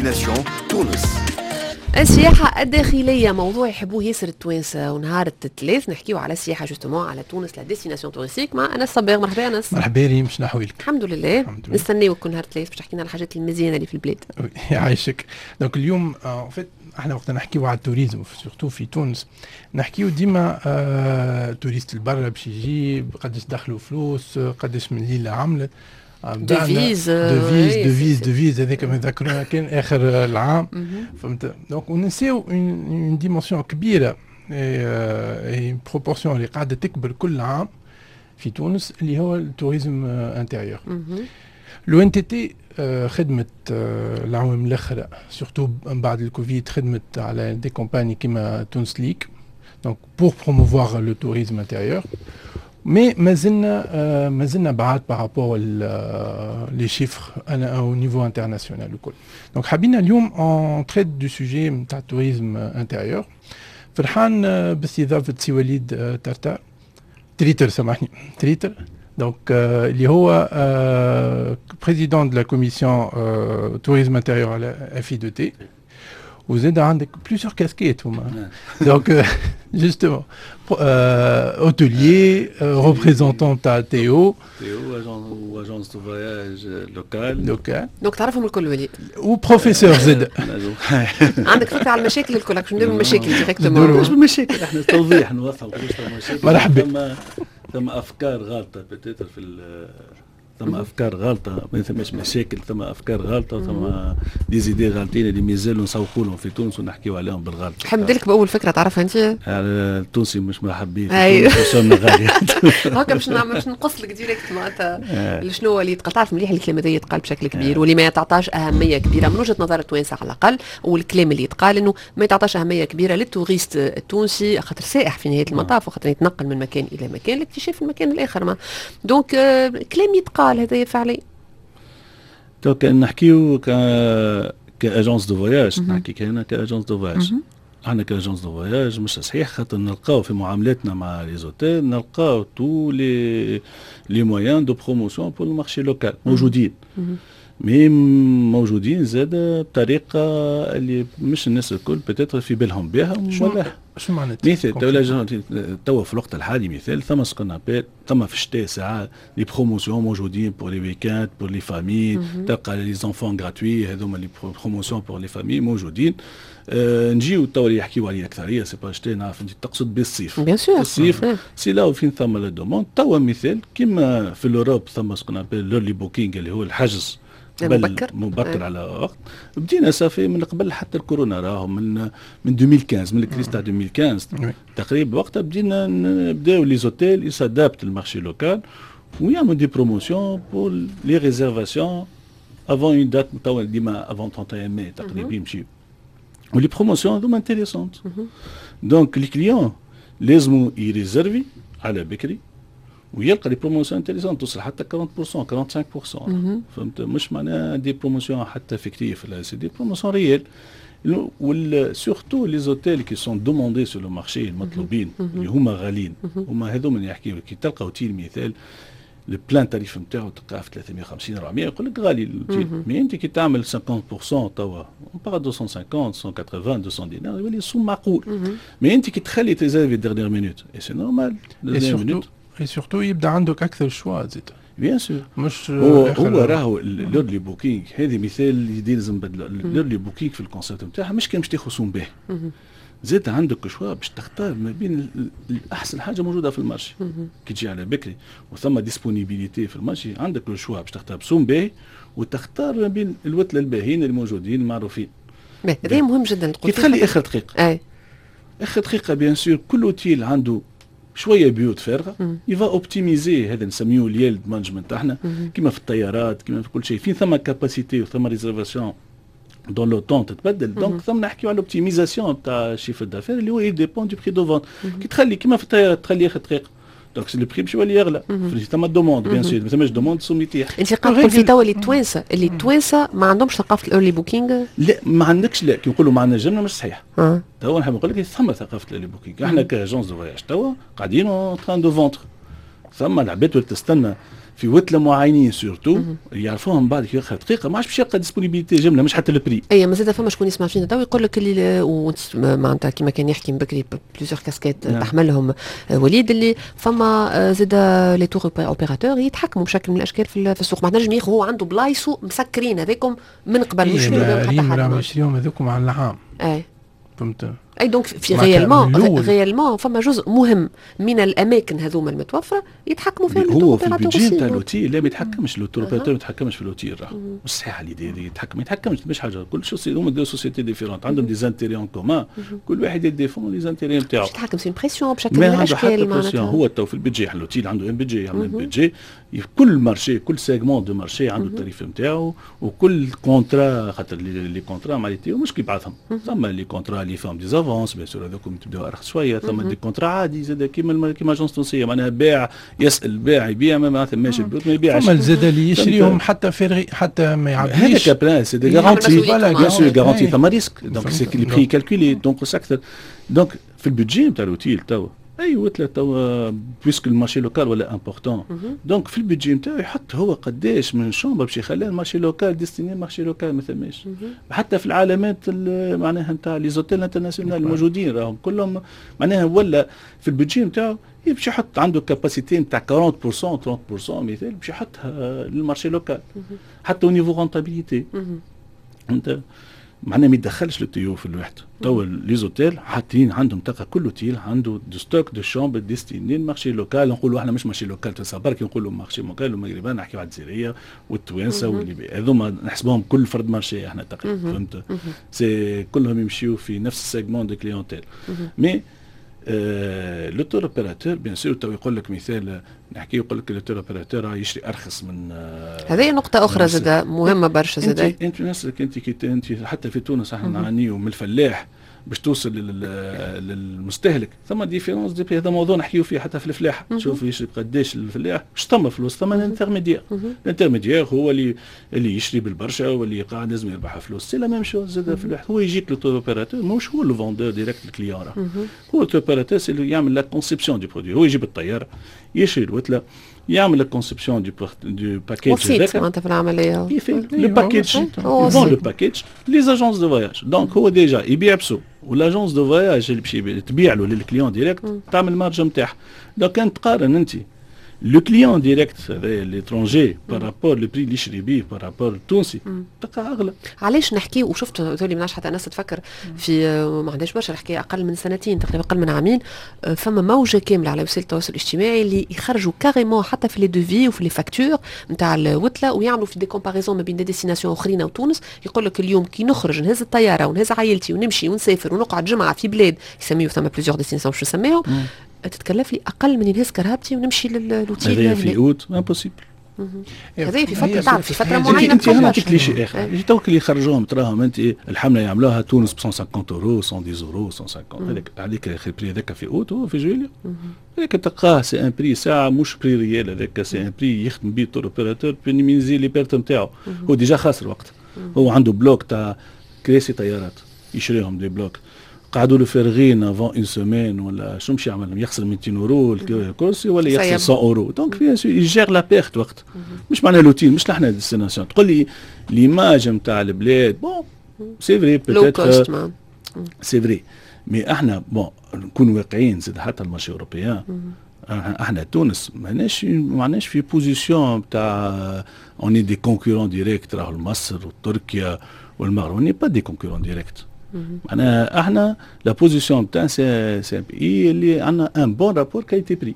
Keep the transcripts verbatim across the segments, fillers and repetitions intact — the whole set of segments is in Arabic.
ديستيناسيون تونس. السياحة الداخلية موضوع يحبوه ياسر التوانسة، ونهار الثلاث نحكيو على السياحة جوستومون على تونس لا ديستيناسيون توريستيك مع أنس صباغ. مرحبا أنس. مرحبا ريم، شنو أحوالك؟ الحمد لله. نستناو كل نهار الثلاث باش تحكينا على الحاجات المزيانة اللي في البلاد. يعيشك. دونك اليوم آه احنا وقت نحكيو على التوريزم سورتو في تونس نحكيو ديما آه توريست البرا باش يجي قداش دخلوا فلوس، قداش من ليلة عملت ديفيز ديفيز ديفيز ديفيز هذاك ما ذكرنا كان اخر العام. فهمت؟ دونك ونسيو اون ديمونسيون كبيره اي بروبورسيون اللي قاعده تكبر كل عام في تونس اللي هو التوريزم انتيريور. لو ان تي تي خدمت العوام الاخر سورتو بعد الكوفيد خدمت على دي كومباني كيما تونس ليك دونك بور بروموفوار لو توريزم انتيريور. مي مازلنا مازلنا بعاد بارابور لي شيفر او نيفو انترناسيونال الكل. دونك حابين اليوم اون تريت دو سوجي نتاع التوريزم انتيريور. فرحان باستضافه سي وليد ترتار تريتر سامحني تريتر دونك اللي هو بريزيدون دو لا كوميسيون توريزم انتيريور على اف اي دو تي. وزاد عندك بليزيور كاسكيت هما دونك جوستومون hôtelier, représentant تاع تيو تيو اجونس دو فواياج لوكال لوكال دونك تعرفهم الكل ولي وبروفيسور زاد. عندك فكره على المشاكل الكل راك نديروا المشاكل ديريكتومون مش بالمشاكل احنا توضيح نوضحوا كيفاش المشاكل. مرحبا. ثم ثم افكار غالطه بتاتر في ثم افكار غالطه ما ثماش مشاكل ثم افكار غالطه ثم ديزيدي غالطين اللي مازالوا نسوقوا لهم في تونس ونحكيوا عليهم بالغلط. نحب لك باول فكره تعرفها انت التونسي مش مرحبين ايوه غاليه هكا باش نعمل باش نقص لك ديريكت معناتها شنو اللي يتقال. تعرف مليح الكلام هذا يتقال بشكل كبير واللي ما تعطاش اهميه كبيره من وجهه نظر التوانسه على الاقل. والكلام اللي يتقال انه ما تعطاش اهميه كبيره للتوريست التونسي خاطر سائح في نهايه المطاف وخاطر يتنقل من مكان الى مكان لاكتشاف المكان الاخر. ما دونك كلام يتقال هذا فعليا. دونك نحكيو ك كاجونس دو فواياج نحكي كاينه كاجونس دو فواياج. احنا كاجونس دو فواياج مش صحيح خاطر نلقاو في معاملاتنا مع لي زوتيل نلقاو تو لي لي مويان دو بروموسيون بور المارشي لوكال موجودين. مي موجودين زاد بطريقه اللي مش الناس الكل بتاتر في بالهم بها. ولا شو معناتها مثال توا توا في الوقت الحالي مثال ثم سكون ابيل ثم في الشتاء ساعات لي بروموسيون موجودين بور لي ويكاند بور لي فامي تلقى لي زونفون غراتوي هذوما لي بروموسيون بور لي فامي موجودين. أه نجيو توا اللي يحكيو عليه اكثريه سي با شتاء نعرف انت تقصد بالصيف بيان سور الصيف سي لا وفين ثم لا دوموند. توا مثال كيما في الاوروب ثم سكون ابيل لورلي بوكينغ اللي هو الحجز مبكر مبكر على وقت. بدينا صافي من قبل حتى الكورونا راهم من من ألفين وخمسطاش من الكريس تاع ألفين وخمسطاش تقريبا وقتها بدينا نبداو لي زوتيل يسادابت المارشي لوكال ويعملوا دي بروموسيون بور لي ريزيرفاسيون افون اون دات توا ديما افون واحد وثلاثين ماي تقريبا يمشي. ولي بروموسيون هذوما انتيريسونت. دونك لي كليون لازموا يريزيرفي على بكري ويلقى لي بروموسيون انتريسون توصل حتى أربعين بالمئة خمسة وأربعين بالمئة. فهمت؟ مش معناها دي بروموسيون حتى فيكتيف لا سي دي بروموسيون ريال. وال سورتو لي زوتيل كي سون دوموندي سو لو مارشي المطلوبين اللي هما غاليين هما هذوما اللي يحكيو كي تلقى اوتيل مثال البلان تاريف نتاعو تلقاه في ثلاثمائة وخمسين أربعمائة يقول لك غالي الاوتيل. مي انت كي تعمل خمسين بالمئة توا بارا مئتين وخمسين مئتين وثمانين مئتين دينار يولي سوم معقول. مي انت كي تخلي تريزيرفي ديرنيير مينوت اي سي نورمال ديرنيير مينوت اي سورتو يبدا عندك اكثر شوا زيد. بيان سور مش هو هو راهو لورلي بوكينغ هذه مثال يدير لازم نبدلو. لورلي بوكينغ في الكونسيبت نتاعها مش كان باش تاخذ سوم به زاد عندك شوا باش تختار ما بين الاحسن حاجه موجوده في المارشي. كي تجي على بكري وثم ديسبونيبيليتي في المارشي عندك الشوا باش تختار بسوم باهي وتختار ما بين الوتله الباهيين الموجودين المعروفين. هذا مهم جدا. كي تخلي اخر دقيقه اي اخر دقيقه بيان سور كل اوتيل عنده شويه بيوت فارغه يفا اوبتيميزي هذا نسميوه اليالد مانجمنت تاعنا كيما في الطيارات كيما في كل شيء فين ثم كاباسيتي وثم ريزرفاسيون دون لو طون تتبدل. دونك ثم نحكيو على الاوبتيميزاسيون تاع الشيفر دافير اللي هو يديبون دو بري دو فونت. كي تخلي كيما في الطيارات تخلي اخر دقيقه دونك لو بري باش يولي يغلى. ثم دوموند بيان سور ما ثماش دوموند سوم يتيح. انت قاعد تقول في توا اللي التوانسه اللي التوانسه ما عندهمش ثقافه الايرلي بوكينغ. لا ما عندكش لا كي نقولوا ما عندناش جمله مش صحيح. توا نحب نقول لك ثم ثقافه الايرلي بوكينغ. احنا كاجونس دو فواياج توا قاعدين اون تران دو فونتر ثم العباد اللي تستنى في وتله معينين سورتو يعرفوهم بعد كي ياخذ دقيقه ما عادش باش يلقى ديسبونيبيليتي جمله مش حتى البري. اي مازال فما شكون يسمع فينا تو يقول لك اللي معناتها كيما كان يحكي من بكري بليزيور كاسكيت تحملهم وليد اللي فما زاد لي تور اوبيراتور يتحكموا بشكل من الاشكال في السوق. ما نجم ياخذ هو عنده بلايصو مسكرين هذاكم من قبل مش ريم راهم يشريهم هذوكم على اللحام. اي فهمت. اي دونك في غيالمون غيالمون فما جزء مهم من الاماكن هذوما المتوفره يتحكموا فيهم هو في البيجي تاع لوتي لا ما يتحكمش الاوبيراتور ما يتحكمش في لوتي راه مش صحيح اليدي هذه يتحكم ما يتحكمش مش حاجه كل شيء هما دو سوسيتي ديفيرونت عندهم دي زانتيري ان كومان كل واحد يديفون لي زانتيري نتاعو يتحكم في بريسيون بشكل من الاشكال معناتها هو تو في البيجي لوتي عنده ان بيجي يعمل بيجي كل مارشي كل سيجمون دو مارشي عنده التاريف نتاعو وكل كونترا خاطر لي كونترا معناتها مش كيبعثهم ثم لي كونترا اللي فهم دي زافونس بيان سور هذوك تبداو ارخص شويه ثم دي كونترا عادي زاد كيما كيما اجونس تونسيه معناها باع يسال باع يبيع ما ماشي البيوت ما يبيعش ثم زاد اللي يشريهم حتى فارغي حتى ما يعبيش هذاك بران سي دي غارونتي بيان سور غارونتي ثم ريسك دونك سي لي بري كالكولي دونك اكثر دونك في البودجي نتاع الوتيل تو اي وتله تو بويسك المارشي لوكال ولا امبورطون دونك في البودجي نتاعو يحط هو قداش من شومبر باش يخليها المارشي لوكال ديستيني المارشي لوكال ما ثماش حتى في العلامات معناها نتاع لي زوتيل انترناسيونال الموجودين راهم كلهم معناها ولا في البودجي نتاعو باش يحط عنده كاباسيتي نتاع أربعين بالمئة ثلاثين بالمئة مثال باش يحطها للمارشي لوكال حتى او نيفو رونتابيليتي انت معناها ما يدخلش التيو في الوحده تو لي زوتيل حاطين عندهم تلقى كل اوتيل عنده دو ستوك دو شومبر ديستيني مارشي لوكال نقولوا احنا مش مارشي لوكال تونس برك نقولوا مارشي لوكال والمغربان نحكيو على الجزائريه والتوانسه واللي هذوما نحسبوهم كل فرد مارشي احنا تقريبا فهمت سي كلهم يمشيو في نفس السيجمون دو كليونتيل مي آه لو تور اوبيراتور بيان سور تو يقول لك مثال نحكي يقول لك لو تور اوبيراتور يشري ارخص من آه هذه نقطه اخرى زاد مهمه برشا زاد انت انت نفسك انت كي انت حتى في تونس احنا نعانيو من الفلاح باش توصل للمستهلك ثم ديفيرونس دي هذا موضوع نحكيو فيه حتى في الفلاحه شوف يشري قداش الفلاح باش ثم فلوس ثم الانترميديير الانترميديير هو اللي اللي يشري بالبرشا واللي قاعد لازم يربح فلوس سي لا ميم شوز زاد في الواحد هو يجيك لو تور اوبيراتور مش هو لو فوندور ديريكت الكليون راه هو التور اوبيراتور سي اللي يعمل لا كونسيبسيون دو برودوي هو يجيب الطياره يشري الوتله يعمل لا كونسيبسيون دو دو باكيج هذاك معناتها في العمليه لو باكيج يفون لو باكيج لي اجونس دو فواياج دونك هو ديجا يبيع بسوق والاجونس دو فواياج اللي باش تبيع له للكليون ديريكت تعمل مارج نتاعها دونك كان تقارن انت لو كليون ديريكت هذا ليترونجي بارابور لو بري اللي يشري بيه بارابور التونسي تلقى اغلى. علاش نحكي وشفت تولي مناش حتى الناس تفكر في ما عندهاش برشا الحكايه اقل من سنتين تقريبا اقل من عامين فما موجه كامله على وسائل التواصل الاجتماعي اللي يخرجوا كاريمون حتى في لي دوفي وفي لي فاكتور نتاع الوتله ويعملوا في دي كومباريزون ما بين دي ديستيناسيون اخرين وتونس يقول لك اليوم كي نخرج نهز الطياره ونهز عائلتي ونمشي ونسافر ونقعد جمعه في بلاد يسميو ثم بليزيور ديستيناسيون شو نسميهم تتكلف لي اقل من ينهز كرهبتي ونمشي للوتيل هذا في اوت امبوسيبل هذا في فتره بعد في فتره معينه انت نعطيك لي شيء اخر توك اللي يخرجوهم تراهم انت الحمله يعملوها تونس ب مئة وخمسين اورو مئة وعشرة اورو مئة وخمسين هذاك عليك اخر بري هذاك في اوت هو في جويليا هذاك تلقاه سي ان بري ساعه مش بري ريال هذاك سي ان بري يخدم بيه تور اوبيراتور بينيميزي لي بيرت نتاعو هو ديجا خاسر وقت هو عنده بلوك تاع كراسي طيارات يشريهم دي بلوك قعدوا له فارغين افون اون سيمين ولا شو مش يعمل يخسر مئتين اورو الكرسي ولا يخسر مئة اورو دونك بيان سور يجير لا بيرت وقت مش معناها لوتيل مش نحن ديستيناسيون تقول لي ليماج نتاع البلاد بون سي فري بوتيتر سي فري مي احنا بون نكونوا واقعيين زاد حتى المارشي اوروبيان احنا تونس ماناش ماناش في بوزيسيون تاع اوني دي كونكورون ديريكت راهو مصر وتركيا والمغرب اوني با دي كونكورون ديريكت معناها احنا لا بوزيسيون تاع سي سي بي اللي عندنا ان بون رابور كاليتي بري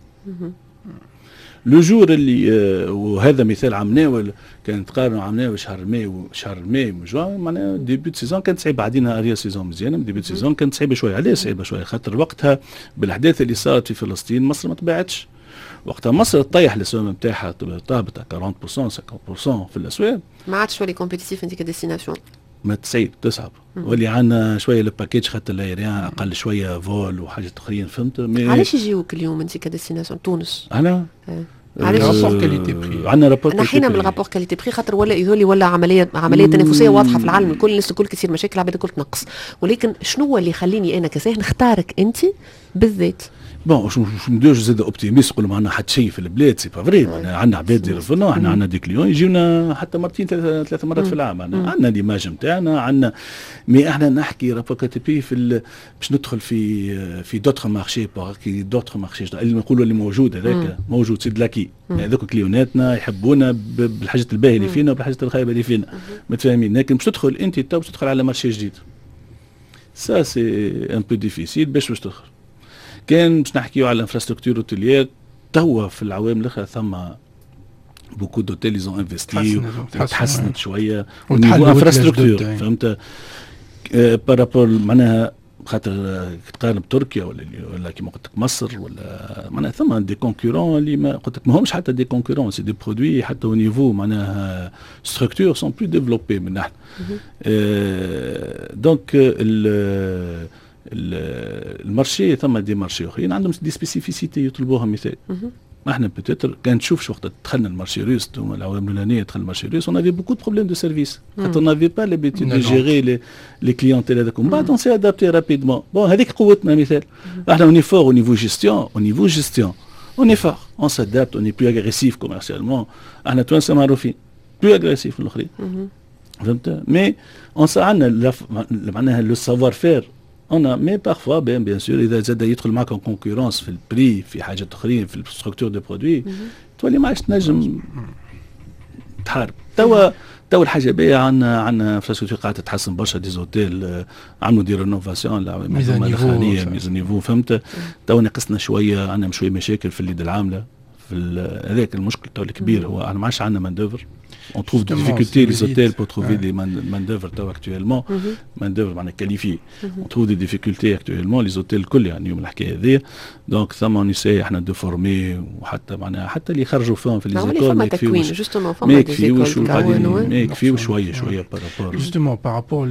لو جور اللي آه وهذا مثال عمناول كانت تقارنوا عمناول شهر ماي وشهر ماي وجوان معناها ديبي دو سيزون كانت صعيبه بعدينا اريا سيزون مزيانه ديبي دو سيزون كانت صعيبه شويه علاش صعيبه شويه خاطر وقتها بالاحداث اللي صارت في فلسطين مصر ما تباعتش وقتها مصر تطيح الاسواق نتاعها طابت أربعين بالمئة خمسين بالمئة في الاسواق ما عادش ولي كومبيتيتيف انت كديستيناسيون ما تصعب تصعب واللي عندنا شويه الباكيج خاطر الايريان اقل شويه فول وحاجات اخرين فهمت علاش يجيوك اليوم انت كديستيناسيون تونس انا علاش رابور كاليتي بري عندنا رابور نحينا من الرابور كاليتي بري خاطر ولا يذولي ولا عمليه عمليه تنافسيه واضحه في العالم الكل الناس الكل كثير مشاكل العباد الكل تنقص ولكن شنو اللي يخليني انا كساه نختارك انت بالذات بون شو شو نديرو زاد اوبتيميست نقول ما عندنا حتى شيء في البلاد سي با فري معناها عندنا عباد يرفضونا احنا عندنا دي كليون يجيونا حتى مرتين ثلاث ثلاث مرات في العام عندنا ليماج نتاعنا عندنا مي احنا نحكي رابور كي تي بي في باش ندخل في في دوتر مارشي باغي دوتر مارشي اللي نقولوا اللي موجود هذاك موجود سي دلاكي هذوك كليوناتنا يحبونا بالحاجات الباهيه اللي فينا وبالحاجات الخايبه اللي فينا متفاهمين لكن باش تدخل انت تو باش تدخل على مارشي جديد سا سي ان بو ديفيسيل باش باش تدخل كان باش نحكيو على الانفراستركتور اوتيليير توا في العوام الاخرى ثم بوكو دوتيل يزون انفستي وتحسنت شويه ونيفو انفراستركتور فهمت بارابور معناها خاطر تقارن بتركيا ولا ولا كيما قلت لك مصر ولا معناها ثم دي كونكورون اللي ما قلت لك ماهمش حتى دي كونكورون سي دي برودوي حتى او نيفو معناها ستركتور سون بلو ديفلوبي من نحن دونك المارشي ثم دي مارشي اخرين عندهم دي سبيسيفيسيتي يطلبوها مثال احنا بتاتر كان تشوف شو وقت دخلنا المارشي روس العوام الاولانيه دخل المارشي روس اون افي بوكو دو بروبليم دو سيرفيس خاطر اون افي با لابيتود دو جيري لي لي كليونتيل هذاك ومن بعد اون سي ادابتي رابيدمون بون هذيك قوتنا مثال احنا اوني فور او نيفو جيستيون او نيفو جيستيون اوني فور اون سادابت اوني بلو اغريسيف كوميرسيالمون احنا توانسه معروفين بلو اغريسيف من الاخرين فهمت مي اون سا عندنا معناها لو سافوار فير انا مي بارفوا بيان بيان سور اذا زاد يدخل معك اون كونكورونس في البري في حاجات اخرين في الستركتور دو برودوي تولي ما عادش تنجم تحارب توا توا الحاجه باهيه عندنا عندنا انفراستركتور قاعده تتحسن برشا دي زوتيل عملوا دي رينوفاسيون المنظومه الاخرانيه ميزان نيفو فهمت توا نقصنا شويه عندنا شويه مشاكل في اليد العامله في هذاك المشكل توا الكبير هو انا ما عادش عندنا مان دوفر on trouve des difficultés les hôtels pour trouver des main d'œuvre actuellement main d'œuvre معناها qualifiée on trouve des difficultés actuellement les hôtels الكل يعني يوم الحكايه هذه دونك ثم نساي احنا دو فورمي وحتى معناها حتى اللي يخرجوا فيهم في ليزيكول ما يكفيوش ما يكفيوش ما يكفيوش شويه شويه بارابور جوستومون بارابور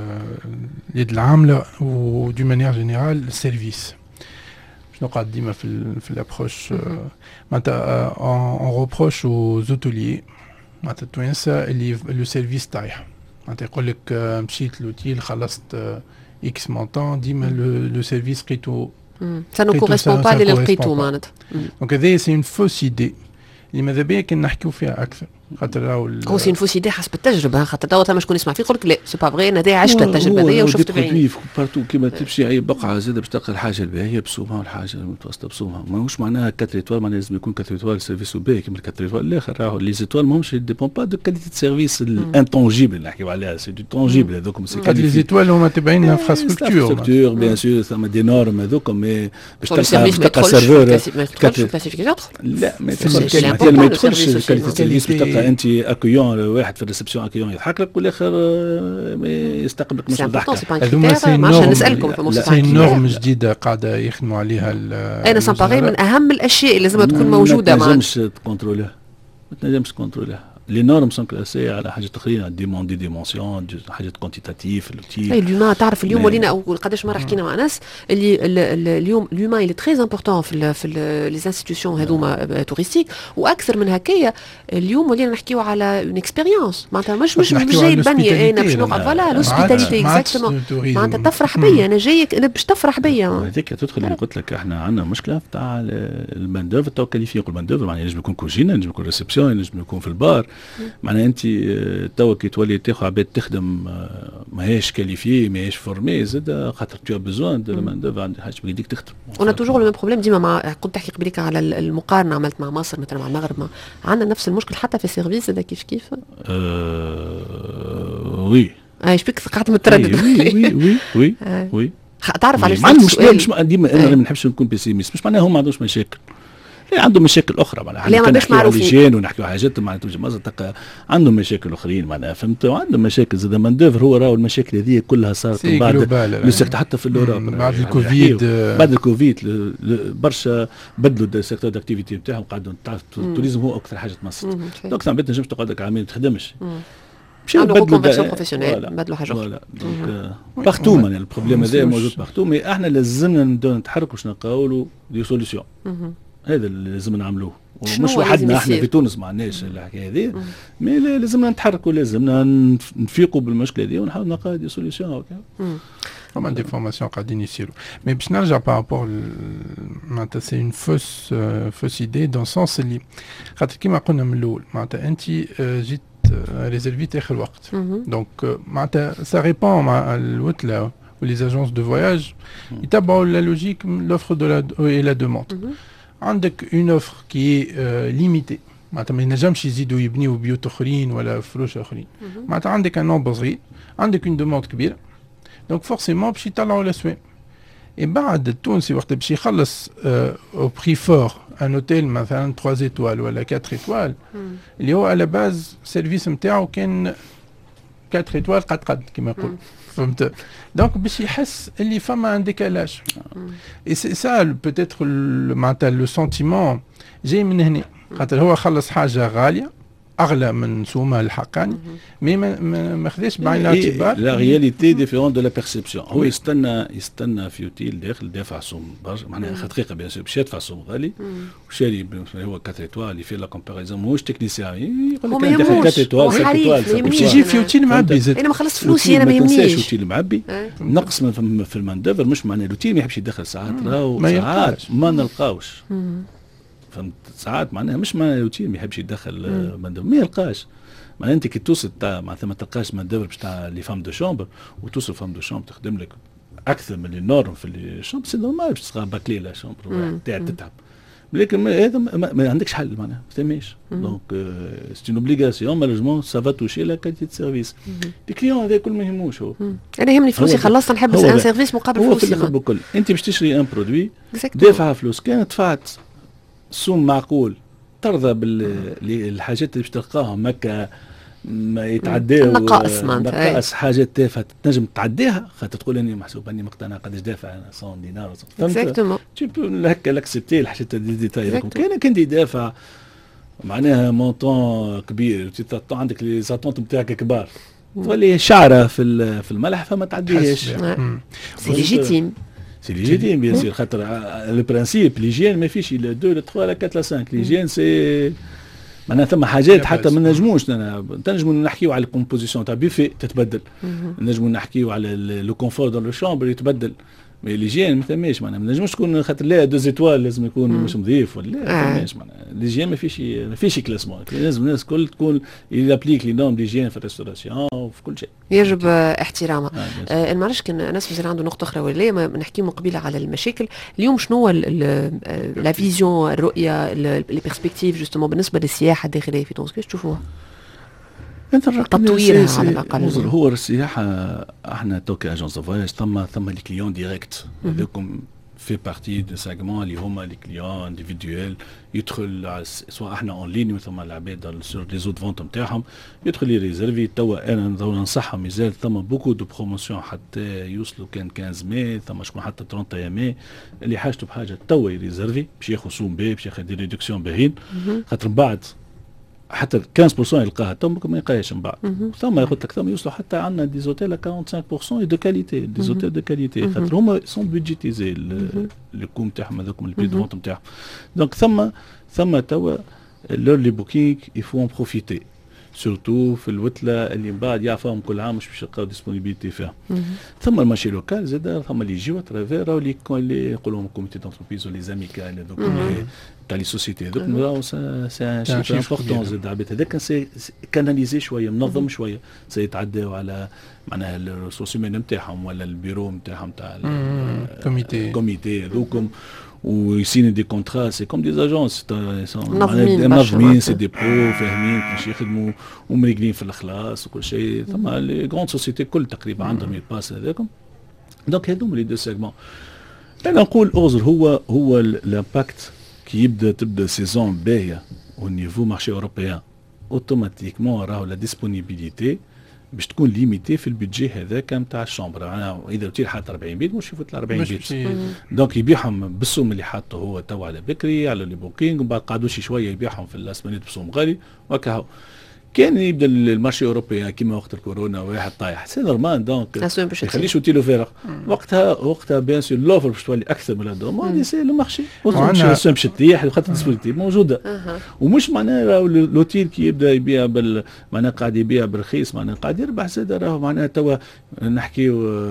اليد العامله و دو مانيير جينيرال السيرفيس شنو قاعد ديما في في الابروش معناتها اون روبروش او زوتوليي معناتها التوانسه اللي لو سيرفيس طايح معناتها يقول لك مشيت لوتيل خلصت اكس مونطون ديما لو سيرفيس قيتو سا نو كوريسبون با اللي لقيتو معناتها دونك هذه سي اون فوس ايدي اللي ماذا بيا كان نحكيو فيها اكثر خاطر راهو هو سي فوس ايدي حسب التجربه خاطر توا ثما شكون يسمع فيه يقول لك لا سي با فغي انا دي عشت التجربه هذه وشفت بعيني بارتو كيما تمشي اي بقعه زاده باش تلقى الحاجه الباهيه بصومها والحاجه المتوسطه بصومها ماهوش معناها كاتر ايتوال معناها لازم يكون كاتر ايتوال سيرفيس باهي كيما الكاتر ايتوال الاخر راهو لي زيتوال ماهمش ديبون با دو كاليتي دو سيرفيس الانتونجيبل اللي نحكيو عليها سي دو تونجيبل هذوك سي لي زيتوال هما تبعين انفراستركتور بيان سور ثما دي نورم هذوك مي باش تلقى سيرفور كلاسيفيكاتور لا ما يدخلش كاليتي سيرفيس تلقى انت اكيون واحد في الريسبسيون اكيون يضحك لك والاخر يستقبلك مش ضحكه هذوما سي نورم نسالكم سي نورم جديده قاعده يخدموا عليها انا سامباري من اهم الاشياء اللي لازم تكون موجوده ما تنجمش تكونترولها ما تنجمش تكونترولها لي نورم سون كلاسي على حاجات اخرين ديمون دي ديمونسيون حاجات كوانتيتاتيف لوتي اي اليوم تعرف اليوم ولينا قداش مره حكينا مع ناس اللي اليوم اليوم اللي تري امبورطون في في لي انستيتيوشن هذوما توريستيك واكثر من هكايا اليوم ولينا نحكيو على اون اكسبيريونس معناتها مش مش مش جاي بني انا باش نقعد فوالا لوسبيتاليتي اكزاكتومون معناتها تفرح بيا انا جايك انا باش تفرح بيا هذيك تدخل اللي قلت لك احنا عندنا مشكله تاع المان دوفر تو كاليفي يقول مان دوفر معناها ينجم يكون كوجينه ينجم يكون ريسبسيون ينجم يكون في البار معناها انت توا كي تولي تاخذ عباد تخدم ماهيش كاليفي ماهيش فورمي زاد خاطر تو بيزوان دو مان دوفر عندك حاجه بديك تخدم انا توجور لو بروبليم ديما مع كنت تحكي قبيلك على المقارنه عملت مع مصر مثلا مع المغرب عندنا نفس المشكل حتى في السيرفيس هذا كيف كيف اه وي اي شبيك قاعد متردد وي وي وي وي تعرف علاش مش مش ديما انا ما نحبش نكون بيسيميست مش معناها هم ما عندهمش مشاكل عندهم مشاكل اخرى معناها لا مش معروفين ونحكيو حاجات معناتها مصر تلقى عندهم مشاكل اخرين معناها فهمت وعندهم مشاكل زاد مان دوفر هو راهو المشاكل هذه كلها صارت من بعد السيكتور حتى في الاوروب بعد الكوفيد بعد الكوفيد برشا بدلوا السيكتور داكتيفيتي نتاعهم قعدوا تعرف التوريزم هو اكثر حاجه تمص دونك ثم بيت نجمش تقعد لك عامين ما تخدمش مشاو بدلوا كونفيرسيون بروفيسيونيل بدلوا حاجه اخرى دونك بارتو معناها البروبليم هذا موجود بارتو مي احنا لازمنا نبداو نتحركوا باش نلقاو دي سوليسيون هذا اللي لازم نعملوه ومش وحدنا احنا في تونس ما عندناش الحكايه هذه مي لازمنا نتحركوا لازمنا نفيقوا بالمشكله هذه ونحاولوا نلقاو دي سوليسيون هكا فما دي فورماسيون قاعدين يصيروا. مي باش نرجع بارابور معناتها سي اون فوس فوس ايدي دون سونس اللي خاطر كيما قلنا من الاول معناتها انت جيت ريزيرفيت اخر وقت دونك معناتها سا ريبون مع الوتله ولي اجونس دو فواياج يتبعوا لا لوجيك لوفر دو لا اي لا دوموند. عندك اون اوفر كي ليميتي معناتها ما ينجمش يزيدوا يبنيوا بيوت اخرين ولا فروش اخرين معناتها عندك ان نومبر صغير عندك اون دوموند كبيره دونك فورسيمون باش يطلعوا الاسواق. اي بعد التونسي وقت باش يخلص او بري فور ان اوتيل مثلا ثلاثة ايتوال ولا أربعة ايتوال اللي هو على باز سيرفيس نتاعو كان أربعة ايتوال قد قد كما يقول فهمت. دونك باش يحس اللي فما ان ديكالاج اي سي سا بوتيتر معناتها لو سونتيمون جاي من هنا خاطر هو خلص حاجه غاليه اغلى من سومها الحقاني مي ما خذاش بعين الاعتبار. لا رياليتي ديفيرون دو لا بيرسيبسيون. هو يستنى يستنى في اوتيل داخل دافع سوم برشا معناها دقيقه بيان سور باش يدفع سوم غالي وشاري هو أربعة ايتوال اللي في لا كومباريزون ماهوش تكنيسيان يقول لك انا داخل أربعة ايتوال خمسة ايتوال باش يجي في اوتيل معبي زاد. انا ما خلصت فلوسي انا ما يهمنيش. ما تنساش اوتيل معبي نقص في الماندوفر مش معناه الاوتيل ما يحبش يدخل ساعات راهو ساعات ما نلقاوش فهمت. ساعات معناها مش معناها الروتين ما يحبش يدخل مندوب ما يلقاش معناها انت كي توصل تاع معناتها ما تلقاش مندوب باش تاع لي فام دو شومبر وتوصل فام دو شومبر تخدم لك اكثر من النورم في الشومبر سي نورمال باش تلقى باكلي لا شومبر تاع تتعب لكن هذا ما, ما عندكش حل معناها ما فهميش دونك سي اون اوبليغاسيون مالوجمون سا فا توشي لا كاليتي دو سيرفيس لي كليون هذا كل ما يهموش هو. انا يهمني فلوسي خلصت نحب ان سيرفيس مقابل فلوسي. هو في الاخر بكل انت باش تشري ان برودوي دافع فلوس كان دفعت سوم معقول ترضى بالحاجات اللي باش تلقاهم هكا ما يتعداو نقائص نقائص حاجات تافهه تنجم تعديها خاطر تقول اني محسوب اني مقتنع قداش دافع انا مية دينار اكزاكتومون تي بو هكا لاكسبتي الحاجات دي ديتاي كاين كان يدافع معناها مونطون كبير عندك لي زاتونت نتاعك كبار تولي شعره في في الملح فما تعديهاش سي ليجيتيم سي ليجيتيم بيان سور خاطر لو برانسيب ليجيان ما فيش لا اثنين لا ثلاثة لا أربعة لا خمسة ليجيان سي معناها ثم حاجات حتى ما نجموش نجموا نحكيو على الكومبوزيسيون تاع بيفي تتبدل نجموا نحكيو على لو كونفور دون لو شامبر يتبدل مي ليجيان ما ثماش معناها ما نجمش تكون خاطر لا دو زيتوال لازم يكون مش نظيف ولا لا ما ثماش معناها ليجيان ما فيش ما فيش كلاسمون لازم الناس الكل تكون يابليك لي نورم ليجيان في الريستوراسيون وفي كل شيء يجب احترامها. آه انا ما عرفتش كان انس مازال عنده نقطه اخرى ولا ما نحكيو من قبيله على المشاكل اليوم شنو لا فيزيون الرؤيه لي بيرسبكتيف جوستومون بالنسبه للسياحه الداخليه في تونس كيفاش تشوفوها؟ تطويرها على الاقل. هو السياحه احنا توكي اجونس فواياج ثم ثم لي كليون ديريكت هذوكم في بارتي دو سيغمون اللي هما لي كليون انديفيدويل يدخل سواء احنا اون لين ثم العباد سور لي زوت فونت نتاعهم يدخل يريزيرفي توا انا ننصحهم يزال ثم بوكو دو بروموسيون حتى يوصلوا كان خمسة ماي ثم شكون حتى ثلاثين ماي اللي حاجته بحاجه توا يريزيرفي باش ياخذ سوم باهي باش ياخذ دي ريدكسيون باهين خاطر بعد حتى خمسة بالمئة يلقاها تو ما يلقاهاش من بعد ثم يقول لك ثم يوصلوا حتى عندنا دي زوتيل خمسة وأربعين بالمئة دو كاليتي دي زوتيل دو كاليتي خاطر هما سون بيدجيتيزي لو كوم تاعهم هذوكم البري دو فونت نتاعهم دونك ثم ثم توا لور لي بوكينغ يفو ان بروفيتي سورتو في الوتله اللي من بعد يعرفهم كل عام مش باش يلقاو ديسبونيبيليتي فيها ثم المارشي لوكال زاد ثم اللي يجيو اترافير راهو اللي يقولوا لهم كوميتي دونتربريز ولي زاميكال هذوك تاع لي سوسيتي هذوك راهو سي ان شي امبورطون زاد العباد هذاك سي كاناليزي شويه منظم شويه سيتعداو على معناها الريسورس هيومان نتاعهم ولا البيرو نتاعهم تاع الكوميتي كوميتي هذوكم ويسيني دي كونترا سي كوم دي اجونس منظمين سي دي برو فاهمين كيفاش يخدموا ومريقلين في الاخلاص وكل شيء ثم لي غروند سوسيتي كل تقريبا عندهم يباس هذاكم دونك هذوما لي دو سيغمون انا نقول اوزر هو هو الامباكت كي يبدا تبدا سيزون باهيه او نيفو مارشي اوروبيان اوتوماتيكمون راهو لا ديسبونيبيليتي باش تكون ليميتي في البيدجي هذاك نتاع الشومبر يعني اذا قلت حاط أربعين بيت مش يفوت أربعين بيت دونك يبيعهم بالسوم اللي حاطه هو تو على بكري على لي بوكينغ ومن بعد قعدوا شي شويه يبيعهم في الاسمانيت بسوم غالي وكا كان يبدا المارشي الاوروبي كيما وقت الكورونا واحد طايح سي نورمال دونك ما يخليش اوتيلو فارغ وقتها وقتها بيان سور لوفر باش تولي اكثر من الدوموند سي لو مارشي السوم باش تطيح خاطر الديسبونيبيتي موجوده ومش معناها راهو الاوتيل كي يبدا يبيع بال معناها قاعد يبيع بالرخيص معناها قاعد يربح زاد راهو معناها توا نحكيو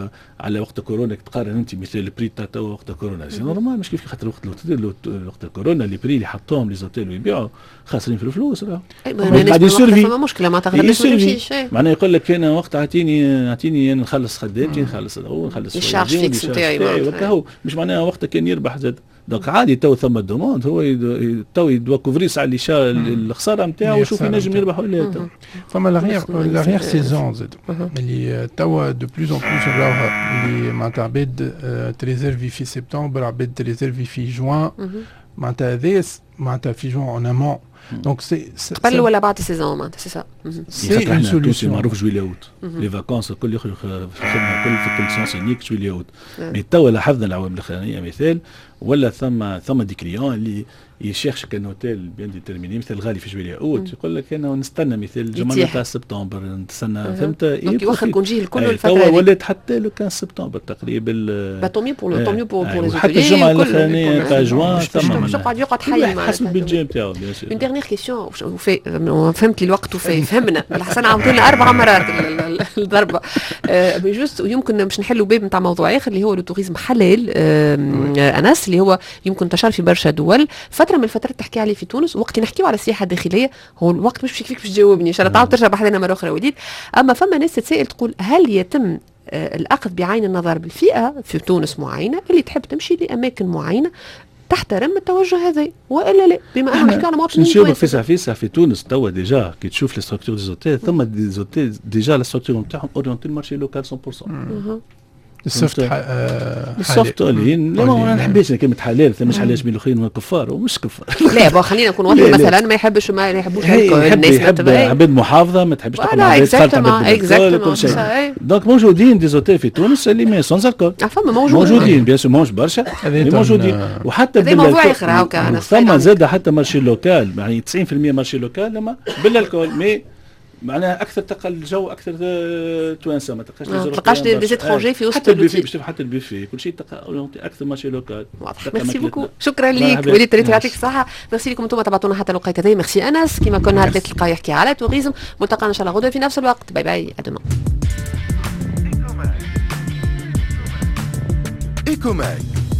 على وقت كورونا تقارن انت مثل البري تاع تو وقت كورونا سي نورمال مش كيف خاطر وقت وقت كورونا لي بري اللي حطوهم لي زوتيل ويبيعوا خاسرين في الفلوس راه قاعد يسيرفي فما مشكله ما تغلبش ولا شيء معناها يقول لك انا وقت اعطيني اعطيني انا نخلص خدامتي نخلص هو نخلص الشارج فيكس نتاعي وكهو مش معناها وقتها كان يربح زاد دونك عادي تو ثم الدوموند هو تو يدوا كوفريس على الخساره نتاعو ويشوف ينجم يربح ولا لا. فما لاغيغ سيزون زاد اللي توا دو بلوز اون بلوس نراوها اللي معناتها عباد تريزيرفي في سبتمبر عباد تريزيرفي في جوان معناتها هذايا معناتها في جوان اون امون دونك سي قبل ولا بعد السيزون معناتها سي سا سي اون سوليوشن معروف جويليا اوت لي فاكونس الكل يخرج في الخدمه الكل في الكونسيونس يونيك جويليا اوت مي توا لاحظنا العوامل الاخرانيه مثال ولا ثم ثم دي كليون اللي يشيرش كان اوتيل بيان ديتيرميني مثل غالي في جويليا اوت يقول لك انا نستنى مثل الجمعه تاع سبتمبر نستنى فهمت دونك يوخر كونجي الكل الفتره توا ولات حتى لو كان سبتمبر تقريبا با طومي بور طومي بور بور حتى الجمعه الاخرانيه تاع جوان ثم باش يقعد يقعد حي حسب البيدجي نتاعو بيان سور. اون ديرنيير كيسيون فهمت لي الوقت وفي فهمنا بالحسن عاودنا اربع مرات الضربه جوست يمكن باش نحلوا باب نتاع موضوع اخر اللي هو التوريزم حلال انس اللي هو يمكن انتشر في برشا دول فتره من الفترات تحكي عليه في تونس وقت نحكيو على السياحه الداخليه هو الوقت مش فيك باش تجاوبني ان شاء الله تعاود ترجع بحثنا مره اخرى وليد. اما فما ناس تتسائل تقول هل يتم الاخذ بعين النظر بالفئه في تونس معينه اللي تحب تمشي لاماكن معينه تحترم التوجه هذا والا لا بما انه نحكي على مواطنين نشوف فيسع فيسع في تونس توا ديجا كي تشوف لي ستركتور دي زوتيل ثم دي زوتيل ديجا لا ستركتور نتاعهم اورينتي المارشي لوكال مية بالمية السوفت السوفت لين لا ما نحبش كلمه حلال مش حلاش بين الاخرين كفار ومش كفار لا خلينا نكون واضحين مثلا ما يحبش ما يحبوش الناس يحب عباد محافظه ما تحبش تاخذ عباد كل شيء دونك موجودين دي زوتيل في تونس اللي ما سونز الكول فما موجودين موجودين بيان سور ماهوش برشا موجودين وحتى بالموضوع اخر هاكا ثم زاد حتى مارشي لوكال يعني تسعين بالمية مارشي لوكال لما بالالكول مي معناها اكثر تقل الجو اكثر توانسه ما تلقاش ما تلقاش دي زيترونجي في وسط حتى البيفي باش حتى البيفي كل شيء اكثر ماشي لوكال. ميرسي بوكو شكرا ليك وليد تريت يعطيك الصحه ميرسي لكم انتم تبعتونا حتى الوقت هذا ميرسي انس كما كنا نهار الثلاث تلقاو يحكي على توريزم ملتقانا ان شاء الله غدا في نفس الوقت باي باي ادوما. ايكوماك